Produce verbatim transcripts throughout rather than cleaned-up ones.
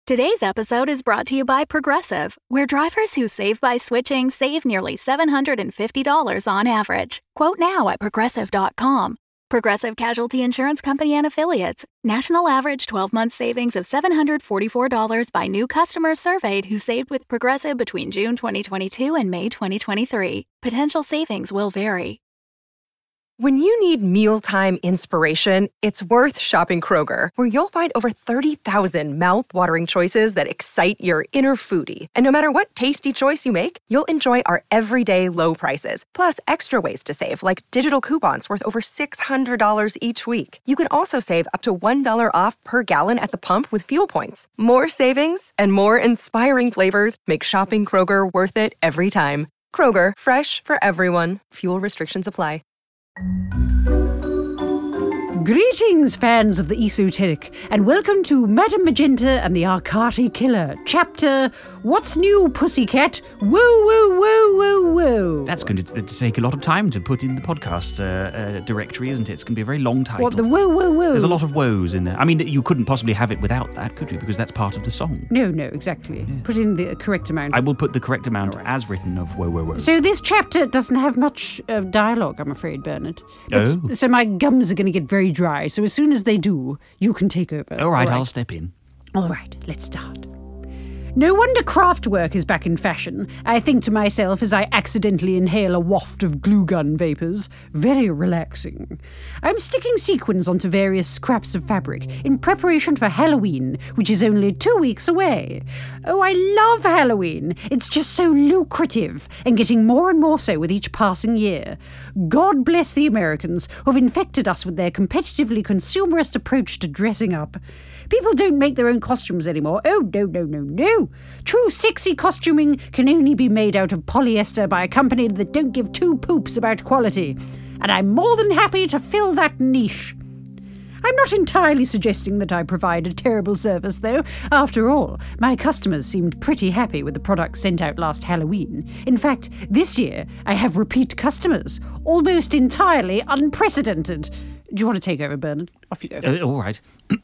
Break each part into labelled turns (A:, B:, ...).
A: Today's episode is brought to you by Progressive, where drivers who save by switching save nearly seven hundred fifty dollars on average. Quote now at progressive dot com. Progressive Casualty Insurance Company and Affiliates. National average twelve-month savings of seven hundred forty-four dollars by new customers surveyed who saved with Progressive between June twenty twenty-two and May twenty twenty-three. Potential savings will vary.
B: When you need mealtime inspiration, it's worth shopping Kroger, where you'll find over thirty thousand mouth-watering choices that excite your inner foodie. And no matter what tasty choice you make, you'll enjoy our everyday low prices, plus extra ways to save, like digital coupons worth over six hundred dollars each week. You can also save up to one dollar off per gallon at the pump with fuel points. More savings and more inspiring flavors make shopping Kroger worth it every time. Kroger, fresh for everyone. Fuel restrictions apply.
C: Greetings, fans of the esoteric, and welcome to Madame Magenta and the Arcati Killer, chapter What's New, Pussycat? Woo, woo, woo, woo, woo.
D: That's going to, to take a lot of time to put in the podcast uh, uh, directory, isn't it? It's going to be a very long title.
C: What, the woo, woo, woo?
D: There's a lot of woes in there. I mean, you couldn't possibly have it without that, could you? Because that's part of the song.
C: No, no, exactly. Yeah. Put in the correct amount.
D: I will put the correct amount right. as written of woe, woe, woe.
C: So this chapter doesn't have much of dialogue, I'm afraid, Bernard. It's,
D: oh.
C: So my gums are going to get very dry. So as soon as they do, you can take over.
D: All right, All right. I'll step in.
C: All right, let's start. No wonder craft work is back in fashion, I think to myself as I accidentally inhale a waft of glue gun vapours. Very relaxing. I'm sticking sequins onto various scraps of fabric in preparation for Halloween, which is only two weeks away. Oh, I love Halloween. It's just so lucrative, and getting more and more so with each passing year. God bless the Americans who've infected us with their competitively consumerist approach to dressing up. People don't make their own costumes anymore. Oh, no, no, no, no. True sexy costuming can only be made out of polyester by a company that don't give two poops about quality. And I'm more than happy to fill that niche. I'm not entirely suggesting that I provide a terrible service, though. After all, my customers seemed pretty happy with the products sent out last Halloween. In fact, this year, I have repeat customers, almost entirely unprecedented. Do you want to take over, Bernard? Off you go.
D: Uh, all right.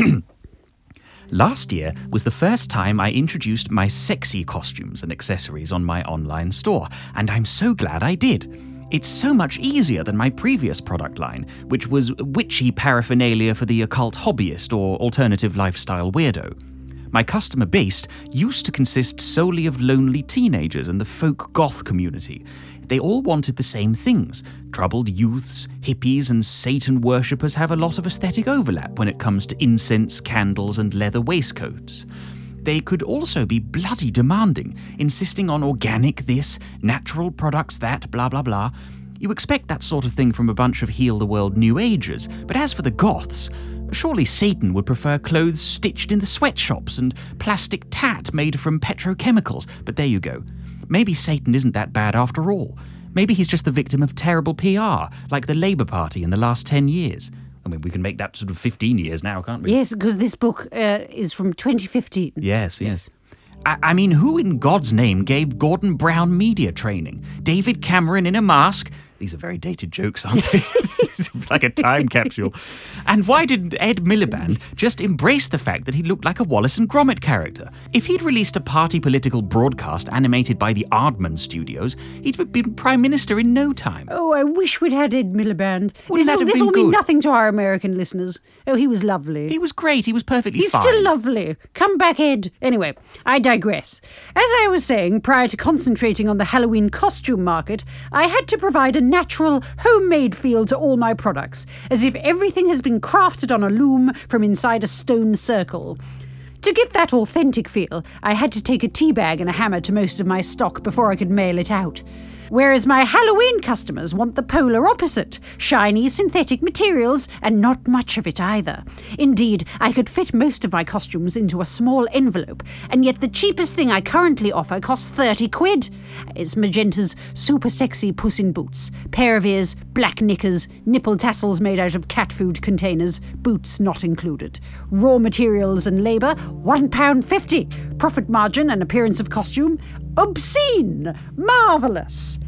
D: Last year was the first time I introduced my sexy costumes and accessories on my online store, and I'm so glad I did. It's so much easier than my previous product line, which was witchy paraphernalia for the occult hobbyist or alternative lifestyle weirdo. My customer base used to consist solely of lonely teenagers and the folk goth community. They all wanted the same things. Troubled youths, hippies, and Satan worshippers have a lot of aesthetic overlap when it comes to incense, candles, and leather waistcoats. They could also be bloody demanding, insisting on organic this, natural products that, blah blah blah. You expect that sort of thing from a bunch of heal-the-world New Agers, but as for the goths, surely Satan would prefer clothes stitched in the sweatshops and plastic tat made from petrochemicals, but there you go. Maybe Satan isn't that bad after all. Maybe he's just the victim of terrible P R, like the Labour Party in the last ten years. I mean, we can make that sort of fifteen years now, can't we?
C: Yes, because this book uh, is from twenty fifteen.
D: Yes, yes. I, I mean, who in God's name gave Gordon Brown media training? David Cameron in a mask? These are very dated jokes, aren't they? Like a time capsule. And why didn't Ed Miliband just embrace the fact that he looked like a Wallace and Gromit character? If he'd released a party political broadcast animated by the Aardman Studios, he'd have been Prime Minister in no time.
C: Oh, I wish we'd had Ed Miliband.
D: Wouldn't
C: This,
D: that have
C: this
D: been
C: will
D: good?
C: mean nothing to our American listeners. Oh, he was lovely.
D: He was great. He was perfectly
C: He's
D: fine.
C: still lovely. Come back, Ed. Anyway, I digress. As I was saying, prior to concentrating on the Halloween costume market, I had to provide a natural, homemade feel to all my products, as if everything has been crafted on a loom from inside a stone circle. To get that authentic feel, I had to take a tea bag and a hammer to most of my stock before I could mail it out. Whereas my Halloween customers want the polar opposite, shiny synthetic materials and not much of it either. Indeed, I could fit most of my costumes into a small envelope, and yet the cheapest thing I currently offer costs thirty quid. It's Magenta's super sexy Puss in Boots, pair of ears, black knickers, nipple tassels made out of cat food containers, boots not included. Raw materials and labour, one pound fifty. Profit margin and appearance of costume, obscene, marvellous.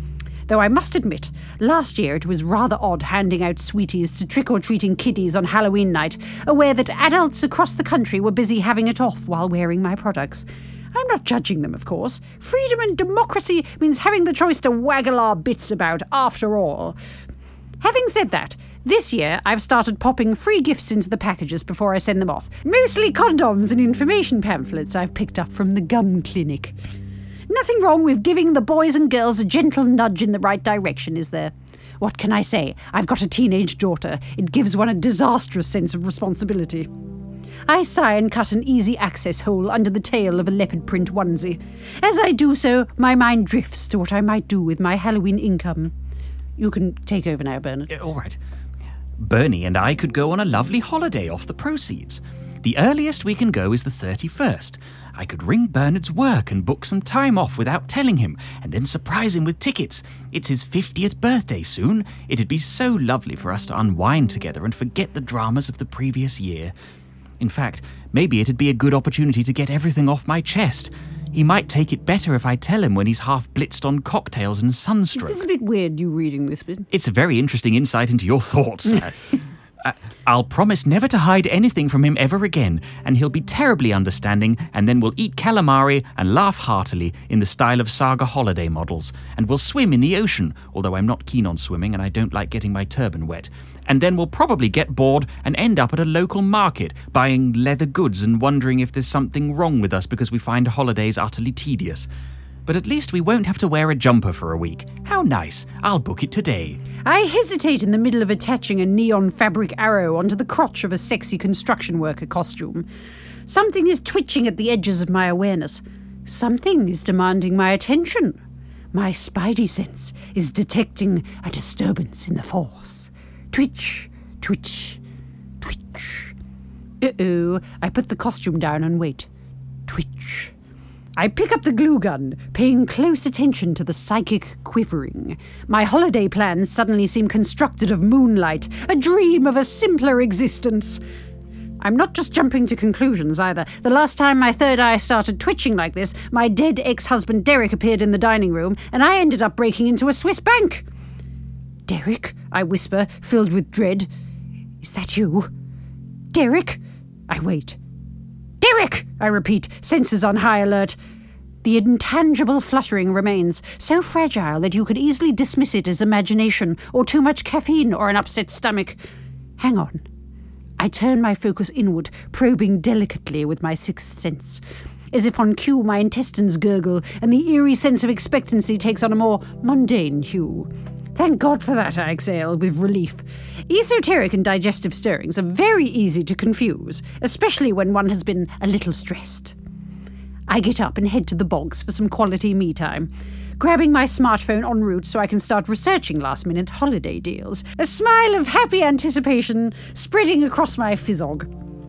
C: though I must admit, last year it was rather odd handing out sweeties to trick-or-treating kiddies on Halloween night, aware that adults across the country were busy having it off while wearing my products. I'm not judging them, of course. Freedom and democracy means having the choice to waggle our bits about, after all. Having said that, this year I've started popping free gifts into the packages before I send them off. Mostly condoms and information pamphlets I've picked up from the gum clinic. Nothing wrong with giving the boys and girls a gentle nudge in the right direction, is there? What can I say? I've got a teenage daughter. It gives one a disastrous sense of responsibility. I sigh and cut an easy access hole under the tail of a leopard print onesie. As I do so, my mind drifts to what I might do with my Halloween income. You can take over now, Bernard.
D: Uh, all right. Bernie and I could go on a lovely holiday off the proceeds. The earliest we can go is the thirty-first. I could ring Bernard's work and book some time off without telling him, and then surprise him with tickets. It's his fiftieth birthday soon. It'd be so lovely for us to unwind together and forget the dramas of the previous year. In fact, maybe it'd be a good opportunity to get everything off my chest. He might take it better if I tell him when he's half blitzed on cocktails and sunstroke.
C: Is this a bit weird, you reading this bit?
D: It's a very interesting insight into your thoughts. uh, uh, I'll promise never to hide anything from him ever again, and he'll be terribly understanding, and then we'll eat calamari and laugh heartily in the style of Saga holiday models, and we'll swim in the ocean, although I'm not keen on swimming and I don't like getting my turban wet. And then we'll probably get bored and end up at a local market, buying leather goods and wondering if there's something wrong with us because we find holidays utterly tedious. But at least we won't have to wear a jumper for a week. How nice. I'll book it today.
C: I hesitate in the middle of attaching a neon fabric arrow onto the crotch of a sexy construction worker costume. Something is twitching at the edges of my awareness. Something is demanding my attention. My spidey sense is detecting a disturbance in the force. Twitch, twitch, twitch. Uh-oh, I put the costume down and wait. Twitch. I pick up the glue gun, paying close attention to the psychic quivering. My holiday plans suddenly seem constructed of moonlight, a dream of a simpler existence. I'm not just jumping to conclusions either. The last time my third eye started twitching like this, my dead ex-husband Derek appeared in the dining room, and I ended up breaking into a Swiss bank. Derek, I whisper, filled with dread. Is that you? Derek? I wait. Derek! I repeat, senses on high alert. The intangible fluttering remains, so fragile that you could easily dismiss it as imagination, or too much caffeine, or an upset stomach. Hang on. I turn my focus inward, probing delicately with my sixth sense. As if on cue, my intestines gurgle, and the eerie sense of expectancy takes on a more mundane hue. Thank God for that, I exhale, with relief. Esoteric and digestive stirrings are very easy to confuse, especially when one has been a little stressed. I get up and head to the bogs for some quality me time, grabbing my smartphone en route so I can start researching last-minute holiday deals, a smile of happy anticipation spreading across my physog.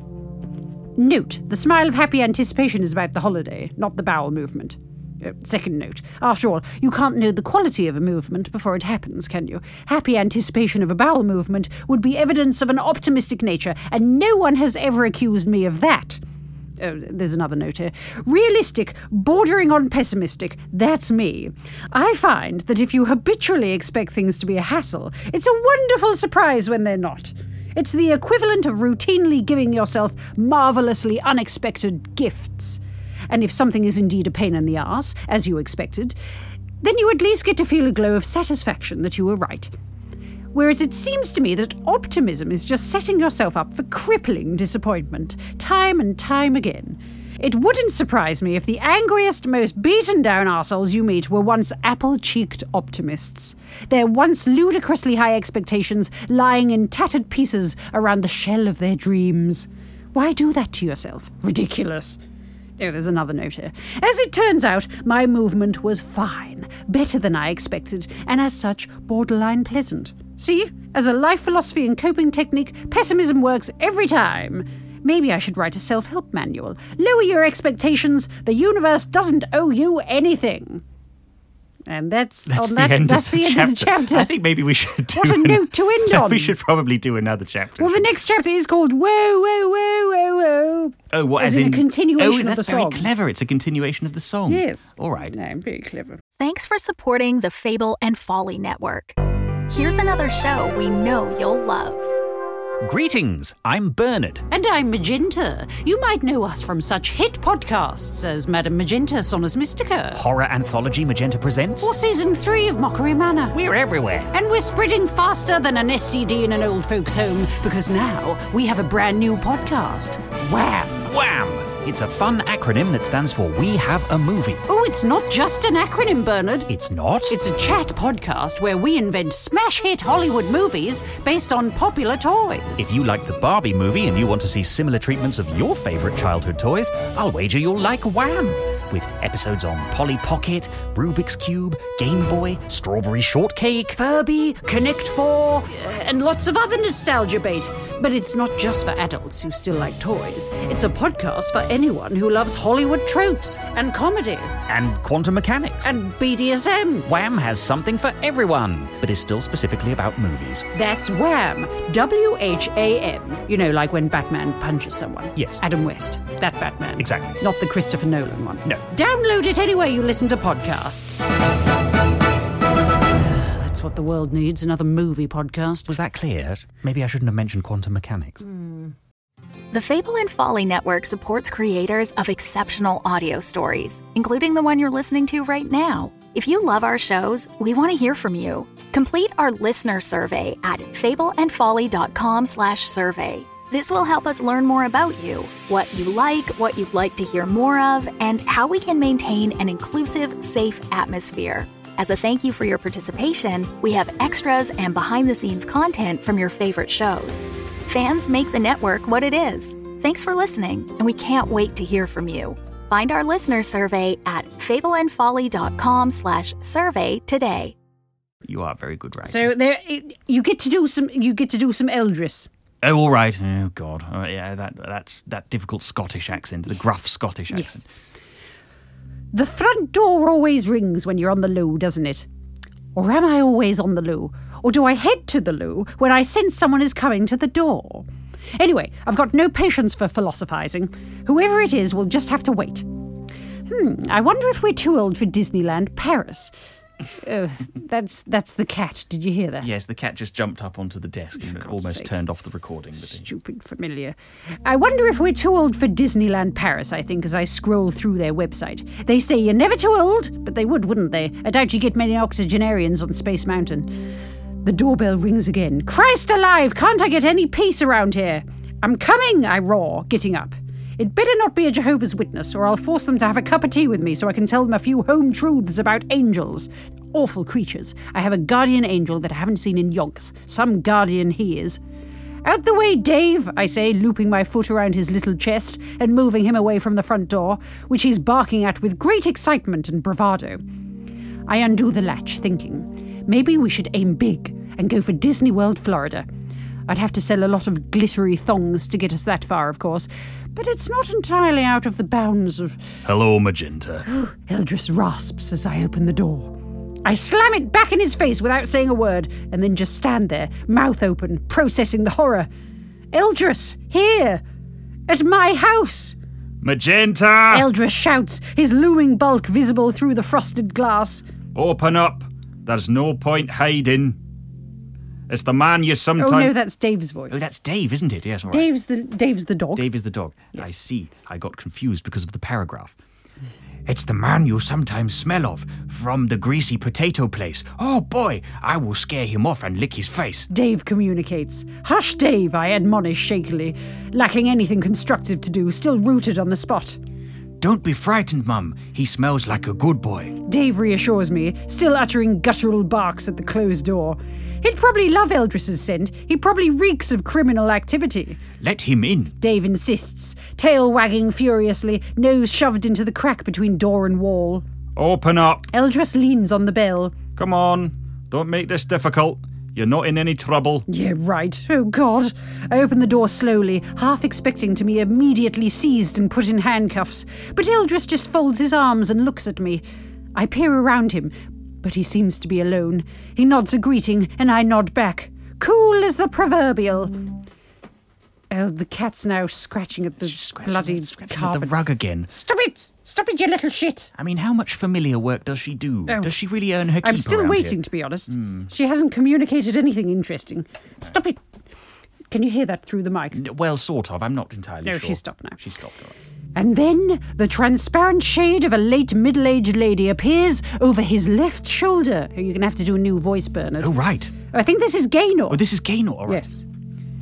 C: Note, the smile of happy anticipation is about the holiday, not the bowel movement. Uh, second note, after all, you can't know the quality of a movement before it happens, can you? Happy anticipation of a bowel movement would be evidence of an optimistic nature, and no one has ever accused me of that. Uh, there's another note here. Realistic, bordering on pessimistic, that's me. I find that if you habitually expect things to be a hassle, it's a wonderful surprise when they're not. It's the equivalent of routinely giving yourself marvellously unexpected gifts. And if something is indeed a pain in the arse, as you expected, then you at least get to feel a glow of satisfaction that you were right. Whereas it seems to me that optimism is just setting yourself up for crippling disappointment, time and time again. It wouldn't surprise me if the angriest, most beaten-down arseholes you meet were once apple-cheeked optimists. Their once ludicrously high expectations lying in tattered pieces around the shell of their dreams. Why do that to yourself? Ridiculous. Oh, there's another note here. As it turns out, my movement was fine, better than I expected, and as such, borderline pleasant. See, as a life philosophy and coping technique, pessimism works every time. Maybe I should write a self-help manual. Lower your expectations. The universe doesn't owe you anything. And that's,
D: that's
C: on
D: the
C: that,
D: end,
C: that's
D: of, the
C: the end
D: chapter.
C: of the chapter.
D: I think maybe we should do
C: What a
D: an,
C: note to end
D: yeah,
C: on.
D: We should probably do another chapter.
C: Well, the next chapter is called Whoa, Whoa, Whoa, Whoa, Whoa. No.
D: Oh, what,
C: as,
D: as
C: in,
D: in
C: a continuation
D: oh,
C: of the
D: that's
C: song.
D: very clever. It's a continuation of the song.
C: Yes.
D: All right.
C: No, I'm very clever.
A: Thanks for supporting the Fable and Folly Network. Here's another show we know you'll love.
D: Greetings, I'm Bernard.
C: And I'm Magenta. You might know us from such hit podcasts as Madame Magenta, Sonus Mystica.
D: Horror Anthology Magenta Presents.
C: Or Season three of Mockery Manor.
D: We're everywhere.
C: And we're spreading faster than an S T D in an old folks' home, because now we have a brand new podcast, Wham!
D: Wham! It's a fun acronym that stands for We Have a Movie.
C: Oh, it's not just an acronym, Bernard.
D: It's not?
C: It's a chat podcast where we invent smash hit Hollywood movies based on popular toys.
D: If you like the Barbie movie and you want to see similar treatments of your favourite childhood toys, I'll wager you'll like Wham! With episodes on Polly Pocket, Rubik's Cube, Game Boy, Strawberry Shortcake,
C: Furby, Connect Four, and lots of other nostalgia bait. But it's not just for adults who still like toys. It's a podcast for anyone who loves Hollywood tropes and comedy.
D: and quantum mechanics.
C: And B D S M.
D: Wham has something for everyone, but is still specifically about movies.
C: That's Wham! W H A M. You know, like when Batman punches someone.
D: Yes.
C: Adam West. That Batman.
D: Exactly.
C: Not the Christopher Nolan one.
D: No.
C: Download it anywhere you listen to podcasts. That's what the world needs, another movie podcast.
D: Was that clear? Maybe I shouldn't have mentioned quantum mechanics.
A: The Fable and Folly Network supports creators of exceptional audio stories, including the one you're listening to right now. If you love our shows, we want to hear from you. Complete our listener survey at fableandfolly.com slash survey. This will help us learn more about you, what you like, what you'd like to hear more of, and how we can maintain an inclusive, safe atmosphere. As a thank you for your participation, we have extras and behind-the-scenes content from your favorite shows. Fans make the network what it is. Thanks for listening, and we can't wait to hear from you. Find our listener survey at fableandfolly.com slash survey today.
D: You are very good, right?
C: So there, you get to do some. You get to do some Eldris.
D: Oh, all right. Oh, God. Oh, yeah, that that's that difficult Scottish accent, the gruff Scottish accent.
C: Yes. The front door always rings when you're on the loo, doesn't it? Or am I always on the loo? Or do I head to the loo when I sense someone is coming to the door? Anyway, I've got no patience for philosophizing. Whoever it is will just have to wait. Hmm, I wonder if we're too old for Disneyland Paris. Uh, that's that's the cat. Did you hear that?
D: Yes, the cat just jumped up onto the desk and almost
C: sake.
D: turned off the recording. But he-
C: Stupid familiar. I wonder if we're too old for Disneyland Paris, I think, as I scroll through their website. They say you're never too old, but they would, wouldn't they? I doubt you get many octogenarians on Space Mountain. The doorbell rings again. Christ alive, can't I get any peace around here? I'm coming, I roar, getting up. It better not be a Jehovah's Witness, or I'll force them to have a cup of tea with me so I can tell them a few home truths about angels. Awful creatures. I have a guardian angel that I haven't seen in yonks. Some guardian he is. Out the way, Dave, I say, looping my foot around his little chest and moving him away from the front door, which he's barking at with great excitement and bravado. I undo the latch, thinking, maybe we should aim big and go for Disney World, Florida. I'd have to sell a lot of glittery thongs to get us that far, of course, but it's not entirely out of the bounds of...
D: Hello, Magenta.
C: Eldris rasps as I open the door. I slam it back in his face without saying a word, and then just stand there, mouth open, processing the horror. Eldris, here! At my house!
D: Magenta!
C: Eldris shouts, his looming bulk visible through the frosted glass.
D: Open up. There's no point hiding. It's the man you sometimes...
C: Oh no, that's Dave's voice.
D: Oh, that's Dave, isn't it? Yes, all right.
C: Dave's the Dave's the dog.
D: Dave is the dog.
C: Yes.
D: I see. I got confused because of the paragraph. It's the man you sometimes smell of, from the greasy potato place. Oh boy, I will scare him off and lick his face.
C: Dave communicates. Hush, Dave, I admonish shakily, lacking anything constructive to do, still rooted on the spot.
D: Don't be frightened, Mum. He smells like a good boy.
C: Dave reassures me, still uttering guttural barks at the closed door. He'd probably love Eldris's scent. He probably reeks of criminal activity.
D: Let him in.
C: Dave insists, tail wagging furiously, nose shoved into the crack between door and wall.
D: Open up.
C: Eldris leans on the bell.
D: Come on. Don't make this difficult. You're not in any trouble.
C: Yeah, right. Oh, God. I open the door slowly, half expecting to be immediately seized and put in handcuffs. But Eldris just folds his arms and looks at me. I peer around him, but he seems to be alone. He nods a greeting, and I nod back. Cool as the proverbial. Oh, the cat's now scratching at the
D: Scratching,
C: bloody
D: scratching at
C: carpet.
D: the rug again.
C: Stop it! Stop it, you little shit!
D: I mean, how much familiar work does she do?
C: Oh.
D: Does she really earn her keep
C: I'm still
D: around
C: waiting,
D: here?
C: to be honest.
D: Hmm.
C: She hasn't communicated anything interesting. Stop it! Can you hear that through the mic?
D: N- Well, sort of. I'm not entirely
C: No,
D: sure.
C: she's stopped now.
D: She stopped, all right.
C: And then the transparent shade of a late middle-aged lady appears over his left shoulder. Oh, you're going to have to do a new voice, Bernard.
D: Oh, right.
C: I think this is Gaynor.
D: Oh, this is Gaynor, all right.
C: Yes.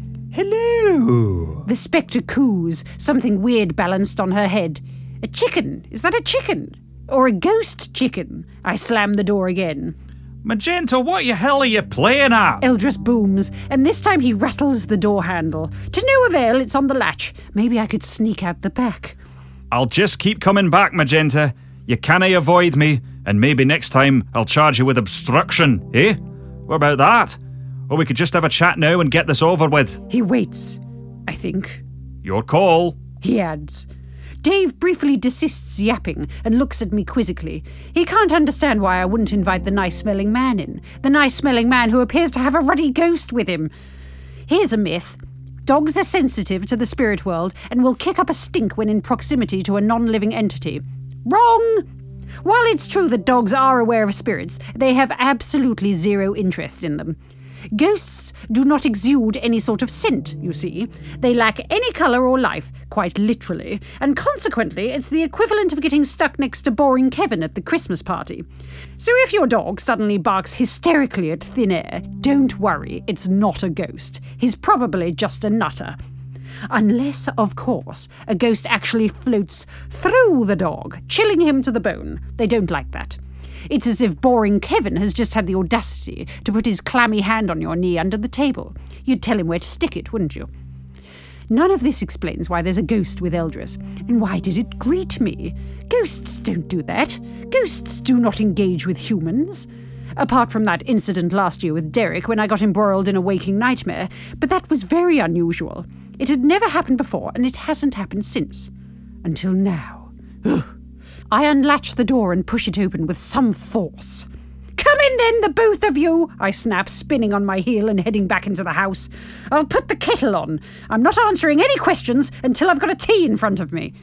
D: Hello.
C: The spectre coos, something weird balanced on her head. A chicken? Is that a chicken? Or a ghost chicken? I slam the door again.
D: Magenta, what the hell are you playing at?
C: Eldris booms, and this time he rattles the door handle. To no avail, it's on the latch. Maybe I could sneak out the back.
E: I'll just keep coming back, Magenta. You cannae avoid me, and maybe next time I'll charge you with obstruction, eh? What about that? Or we could just have a chat now and get this over with.
C: He waits, I think.
E: Your call.
C: He adds. Dave briefly desists yapping and looks at me quizzically. He can't understand why I wouldn't invite the nice-smelling man in. The nice-smelling man who appears to have a ruddy ghost with him. Here's a myth. Dogs are sensitive to the spirit world and will kick up a stink when in proximity to a non-living entity. Wrong! While it's true that dogs are aware of spirits, they have absolutely zero interest in them. Ghosts do not exude any sort of scent, you see. They lack any colour or life, quite literally, and consequently it's the equivalent of getting stuck next to boring Kevin at the Christmas party. So if your dog suddenly barks hysterically at thin air, don't worry, it's not a ghost. He's probably just a nutter. Unless, of course, a ghost actually floats through the dog, chilling him to the bone. They don't like that. It's as if boring Kevin has just had the audacity to put his clammy hand on your knee under the table. You'd tell him where to stick it, wouldn't you? None of this explains why there's a ghost with Eldris. And why did it greet me? Ghosts don't do that. Ghosts do not engage with humans. Apart from that incident last year with Derek when I got embroiled in a waking nightmare, but that was very unusual. It had never happened before, and it hasn't happened since. Until now. Ugh. I unlatch the door and push it open with some force. Come in then, the both of you, I snap, spinning on my heel and heading back into the house. I'll put the kettle on. I'm not answering any questions until I've got a tea in front of me.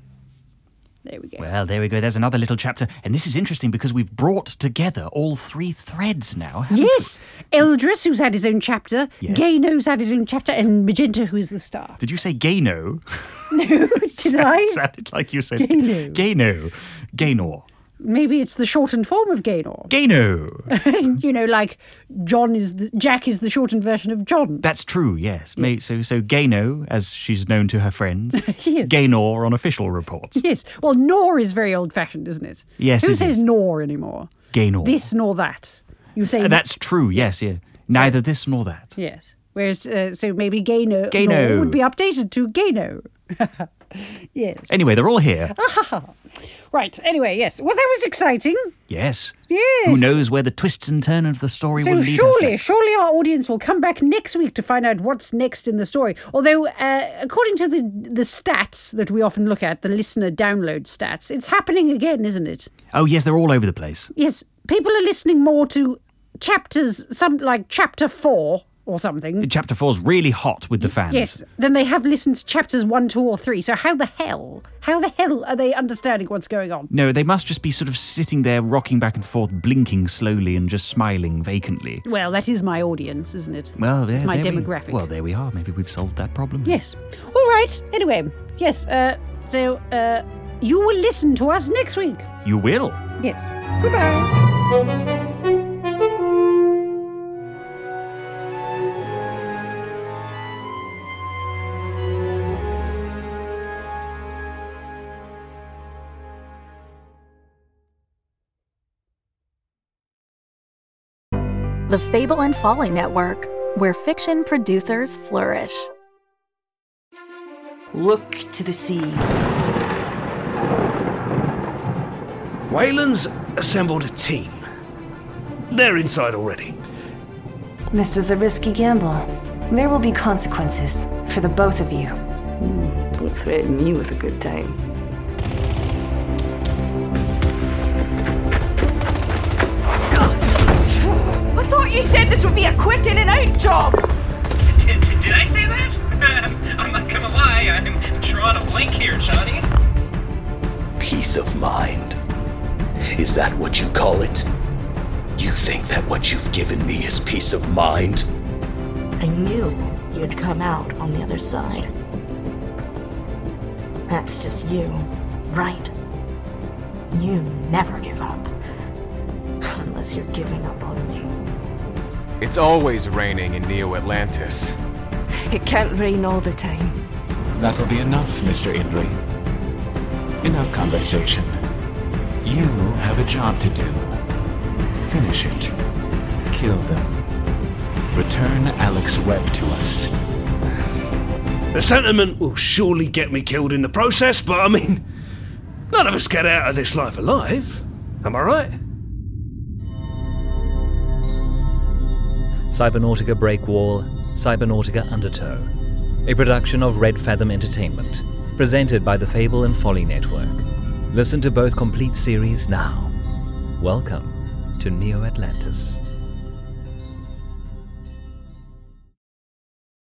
C: There we go.
D: Well, there we go. There's another little chapter. And this is interesting because we've brought together all three threads now. haven't
C: Yes, Eldris, who's had his own chapter,
D: Yes.
C: Gayno's had his own chapter, and Magenta, who is the star.
D: we? Did you say Gayno?
C: No, did I?
D: Sounded like you said
C: Gayno.
D: Gayno. Gaynor.
C: Maybe it's the shortened form of Gaynor.
D: Gayno.
C: You know, like John is the, Jack is the shortened version of John.
D: That's true, yes. May, so, so Gayno, as she's known to her friends.
C: Yes.
D: Gaynor on official reports.
C: Yes. Well, nor is very old-fashioned, isn't it?
D: Yes,
C: Who
D: it
C: says
D: is.
C: nor anymore?
D: Gaynor.
C: This nor that. You say
D: Uh, That's true, yes,
C: Yes.
D: yeah. Neither this nor that.
C: yes. Whereas, uh, so maybe Gayno
D: Gayno.
C: nor would be updated to Gayno. Yes.
D: Anyway, they're all here.
C: Right. Anyway, yes. Well, that was exciting.
D: Yes.
C: Yes.
D: Who knows where the twists and turns of the story
C: So
D: will lead us
C: surely,
D: next.
C: surely our audience will come back next week to find out what's next in the story. Although, uh, according to the the stats that we often look at, the listener download stats, it's happening again, isn't it?
D: Oh, yes, they're all over the place.
C: Yes, people are listening more to chapters, some like chapter four or something.
D: Chapter four's really hot with the fans.
C: Yes, then they have listened to chapters one, two, or three. So how the hell, how the hell are they understanding what's going on?
D: No, they must just be sort of sitting there, rocking back and forth, blinking slowly and just smiling vacantly.
C: Well, that is my audience, isn't it?
D: Well, there,
C: it's my
D: there we-
C: demographic.
D: well, there we are. Maybe we've solved that problem.
C: Yes. All right. Anyway, yes. Uh, so uh, you will listen to us next week.
D: You will.
C: Yes. Goodbye.
A: The Fable and Folly Network, where fiction producers flourish.
F: Look to the sea.
G: Wayland's assembled a team. They're inside already.
H: This was a risky gamble. There will be consequences for the both of you.
F: Don't threaten me with a good time. I thought you said this would be a quick in and out job!
I: Did, did, did I say that? Peace of mind. Is that what you call it? You think that what you've given me is peace of mind?
F: I knew you'd come out on the other side. That's just you, right? You never give up. Unless you're giving up on me.
J: It's always raining in Neo Atlantis.
F: It can't rain all the time.
K: That'll be enough, Mister Indri. Enough conversation. You have a job to do. Finish it. Kill them. Return Alex Webb to us.
G: The sentiment will surely get me killed in the process, but I mean, none of us get out of this life alive. Am I right?
L: Cybernautica Breakwall, Cybernautica Undertow, a production of Red Fathom Entertainment, presented by the Fable and Folly Network. Listen to both complete series now. Welcome to Neo Atlantis.